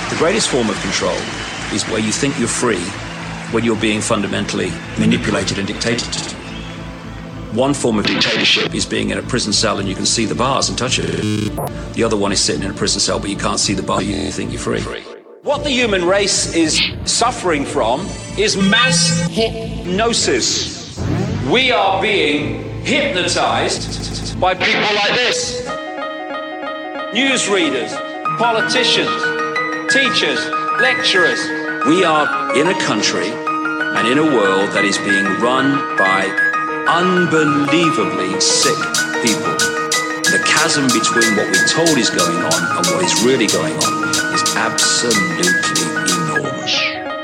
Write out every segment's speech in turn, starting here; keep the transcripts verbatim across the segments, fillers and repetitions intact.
The greatest form of control is where you think you're free when you're being fundamentally manipulated and dictated to. One form of dictatorship is being in a prison cell and you can see the bars and touch it. The other one is sitting in a prison cell but you can't see the bar, you think you're free. What the human race is suffering from is mass hypnosis. We are being hypnotized by people like this. Newsreaders, politicians, teachers, lecturers. We are in a country and in a world that is being run by unbelievably sick people. The chasm between what we're told is going on and what is really going on is absolutely enormous.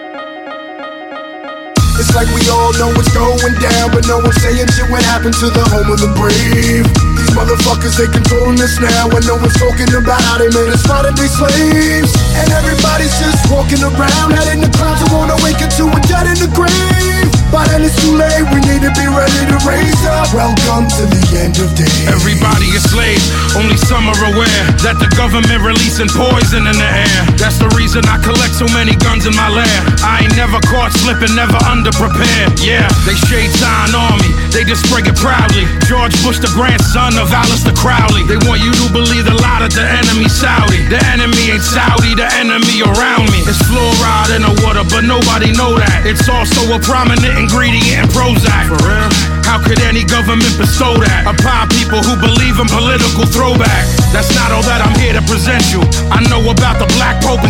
It's like we all know what's going down, but no one's saying shit what happened to the home of the brave. These motherfuckers, they controlling us now, and no one's talking about how they made us modern day slaves. And everybody's just walking around, heading the clouds and wanna wake up to a dead in the grave. But then it's too late, we need to be ready to raise up. Welcome to the end of days. Everybody is slaves, only some are aware that the government releasing poison in the air. That's the reason I collect so many guns in my lair. I ain't never caught slipping, never underprepared. Yeah, they shade sign on me, they just spray it proudly. George Bush, the grandson of Alistair Crowley. They want you to believe the lie that the enemy's Saudi. The enemy ain't Saudi, the enemy around me. It's fluoride in the water, but nobody know that. It's also a prominent ingredient in Prozac. For real? How could any government bestow that upon people who believe in political throwback? That's not all that I'm here to present you. I know about the Black Pope and